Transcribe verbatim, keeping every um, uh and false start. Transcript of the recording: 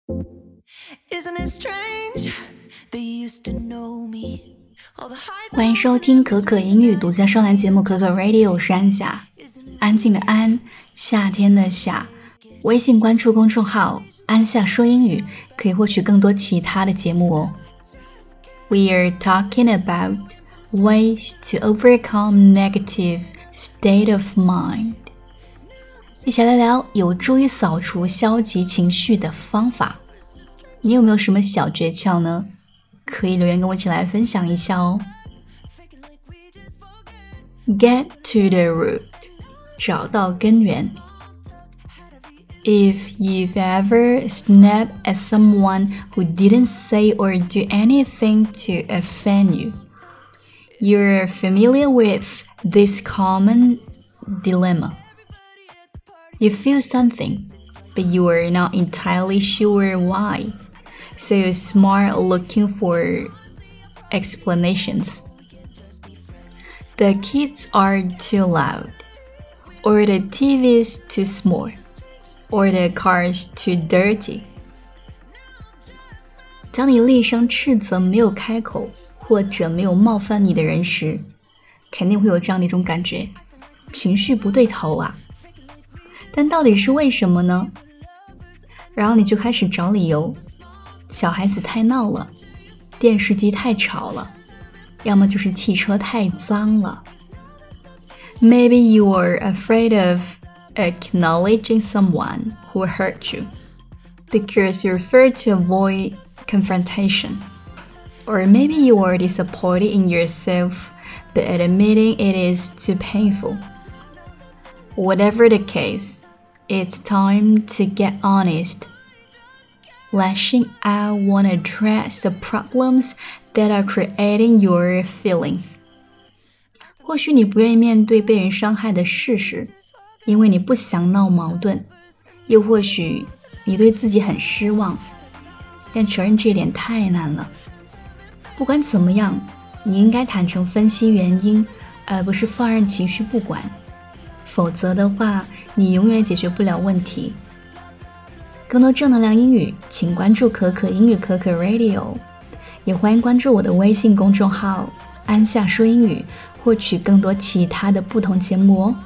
欢迎收听可可英语独家双栏节目可可 Radio， 我是安夏，安静的安，夏天的夏。微信关注公众号安夏说英语，可以获取更多其他的节目哦。We are talking about ways to overcome negative state of mind。一起来聊有助于扫除消极情绪的方法。你有没有什么小诀窍呢？可以留言跟我一起来分享一下哦。Get to the root， 找到根源。If you've ever snapped at someone who didn't say or do anything to offend you, you're familiar with this common dilemma. You feel something, but you are not entirely sure why, so you smart looking for explanations. The kids are too loud, or the T V is too small, or the car is too dirty. 当你厉声斥责没有开口或者没有冒犯你的人时，肯定会有这样的一种感觉，情绪不对头啊。但到底是为什么呢？然后你就开始找理由，小孩子太闹了，电视机太吵了，要么就是汽车太脏了。Maybe you are afraid of acknowledging someone who hurt you because you prefer to avoid confrontation. Or maybe you are disappointed in yourself but admitting it is too painful. Whatever the case, it's time to get honest. Lashing out won't address the problems that are creating your feelings. 或许你不愿意面对被人伤害的事实，因为你不想闹矛盾，又或许你对自己很失望，但承认这点太难了。不管怎么样，你应该坦诚分析原因，而不是放任情绪不管，否则的话，你永远解决不了问题。更多正能量英语，请关注可可英语可可 Radio， 也欢迎关注我的微信公众号安夏说英语，获取更多其他的不同节目哦。